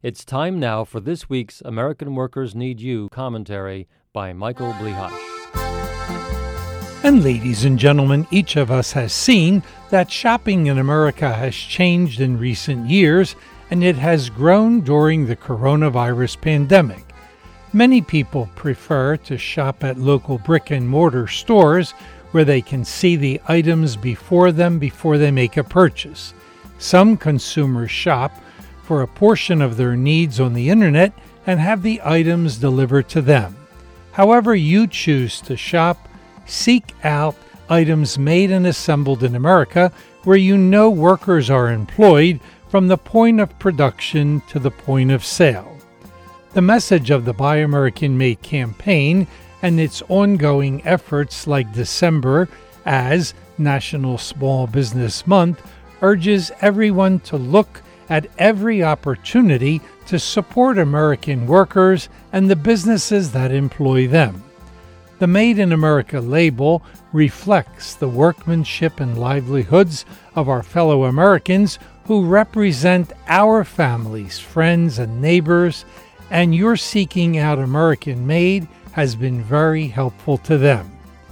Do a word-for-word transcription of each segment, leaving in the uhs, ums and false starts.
It's time now for this week's American Workers Need You commentary by Michael Blihash. And ladies and gentlemen, each of us has seen that shopping in America has changed in recent years, and it has grown during the coronavirus pandemic. Many people prefer to shop at local brick and mortar stores where they can see the items before them before they make a purchase. Some consumers shop for a portion of their needs on the internet and have the items delivered to them. However you choose to shop, seek out items made and assembled in America where you know workers are employed from the point of production to the point of sale. The message of the Buy American Made campaign and its ongoing efforts like December as National Small Business Month urges everyone to look at every opportunity to support American workers and the businesses that employ them. The Made in America label reflects the workmanship and livelihoods of our fellow Americans who represent our families, friends, and neighbors, and your seeking out American Made has been very helpful to them.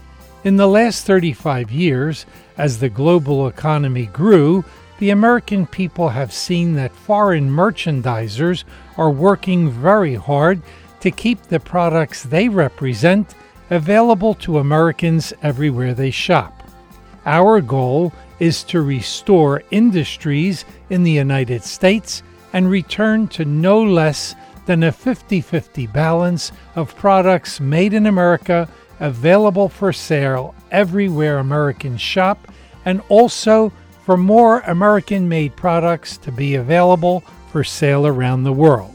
In the last thirty-five years, as the global economy grew, the American people have seen that foreign merchandisers are working very hard to keep the products they represent available to Americans everywhere they shop. Our goal is to restore industries in the United States and return to no less than a fifty-fifty balance of products made in America available for sale everywhere Americans shop, and also for more American-made products to be available for sale around the world.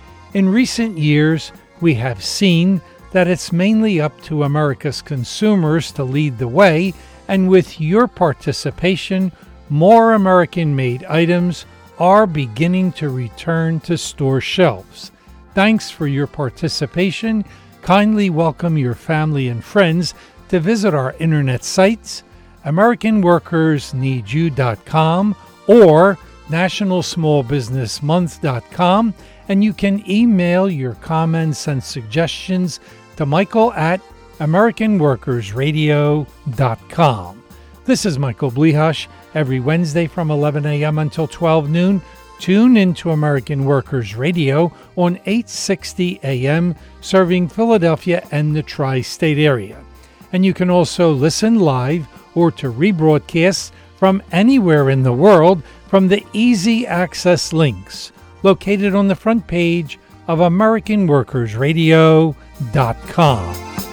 In recent years, we have seen that it's mainly up to America's consumers to lead the way, and with your participation, more American-made items are beginning to return to store shelves. Thanks for your participation. Kindly welcome your family and friends to visit our internet sites, American Workers Need You dot com or National Small Business Month dot com, and you can email your comments and suggestions to Michael at American Workers Radio dot com. This is Michael Blihash. Every Wednesday from eleven a.m. until twelve noon, tune into American Workers Radio on eight sixty a.m., serving Philadelphia and the tri-state area. And you can also listen live or to rebroadcasts from anywhere in the world from the easy access links located on the front page of American Workers Radio dot com.